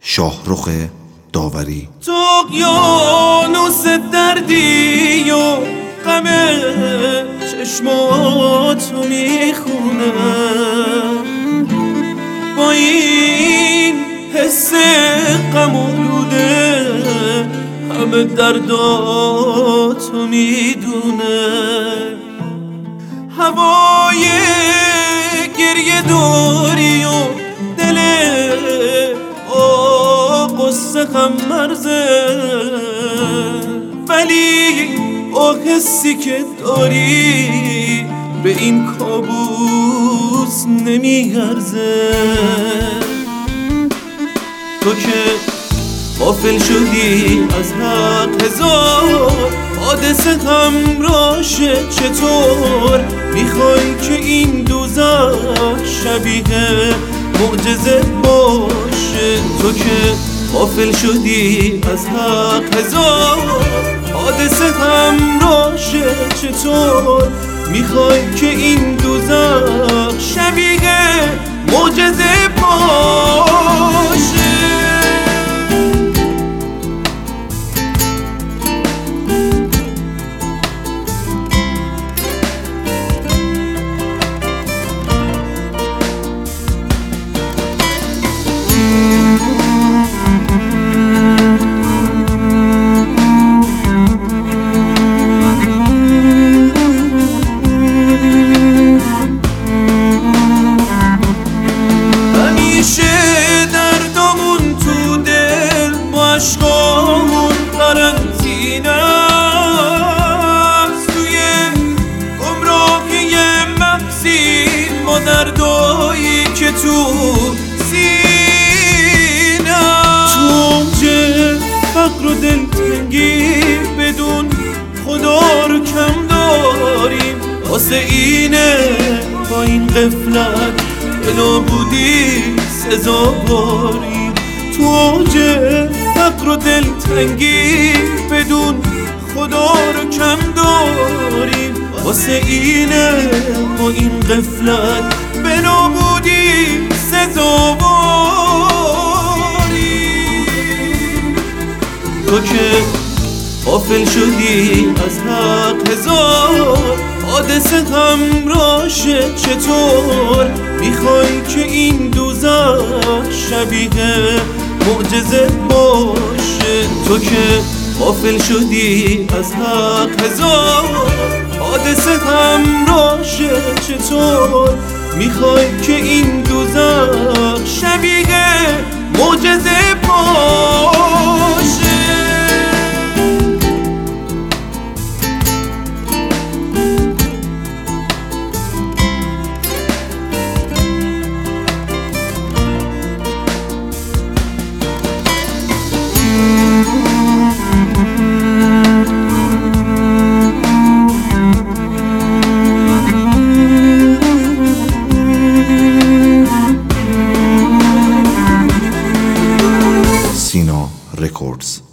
شاهرخ داوری. تو اقیانوس دردی و غم چشماتو میخونه، با این حس غم آلوده همه درداتو میدونه. هوای گریه داری و دل قصه غم مرزه، ولی حسی که داری به این کابوس نمیارزه. تو که غافل شدی از حق، هزار حادثه همراشه، چطور میخوای که این دوزخ شبیه معجزه باشه؟ تو که غافل شدی از حق، هزار حادثه همراشه، چطور میخوای که این دوزخ شبیه معجزه باشه؟ عشقامون قرنطینه است، توی گمراهی مغزی ما دردایی که تو سینه، تو اوج فقر و دلتنگی بدون خدا رو کم داریم، واسه اینه با این غفلت به نابودی سزاواریم. تو اوج فقر و دلتنگی بدون خدا رو کم داریم، واسه اینه با این غفلت به نابودی سزاواریم. تو که غافل شدی از حق، هزار حادثه همراشه، چطور میخوای که این دوزخ شبیه معجزه باشه؟ تو که غافل شدی از حق، هزار حادثه همراشه، چطور میخوای که این دوزخ شبیه معجزه باشه؟ سینا رکوردز.